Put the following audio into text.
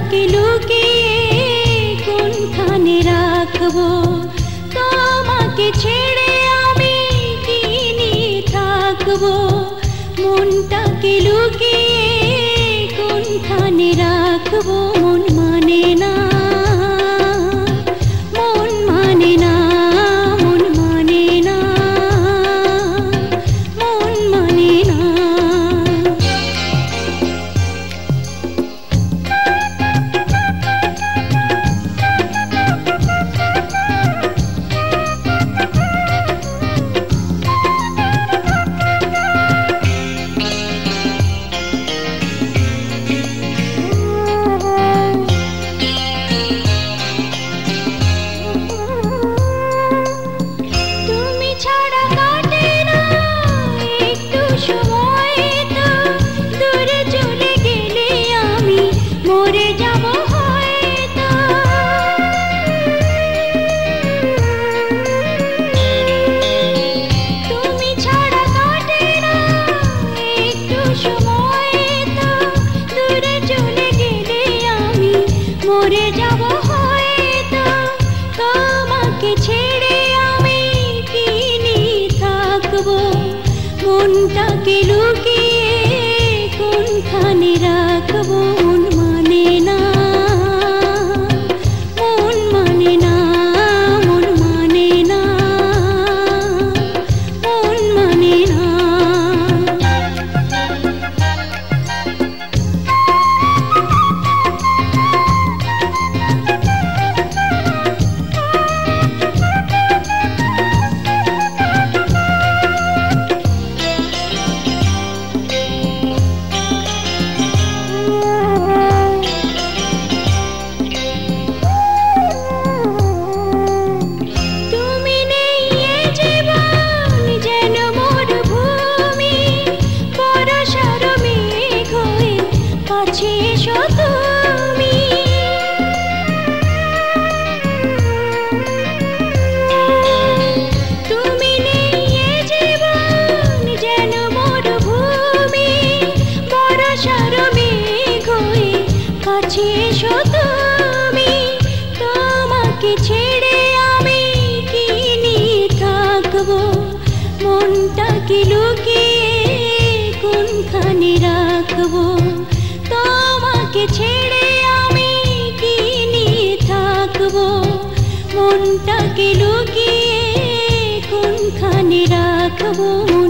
মনটাকে লুকিয়ে কোনখানে রাখবো, তোমাকে ছেড়ে আমি কি নিয়ে থাকবো। মনটাকে লুকিয়ে কোনখানে রাখবো, মন মানে না, মন মানে না, মন মানে না, মন মানে না। মরে যাব হয়তো, তোমাকে ছেড়ে আমি কি নিয়ে থাকবো। মনটাকে লুকিয়ে কোনখানে রাখবো, মন মানে না, মন মানে না, মন মানে না, মন মানে না। তোমাকে ছেড়ে আমি কি নিয়ে থাকবো, মনটাকে লুকিয়ে কোনখানে রাখবো। তোমাকে ছেড়ে আমি কি নিয়ে থাকবো, মনটাকে লুকিয়ে কোনখানে রাখবো।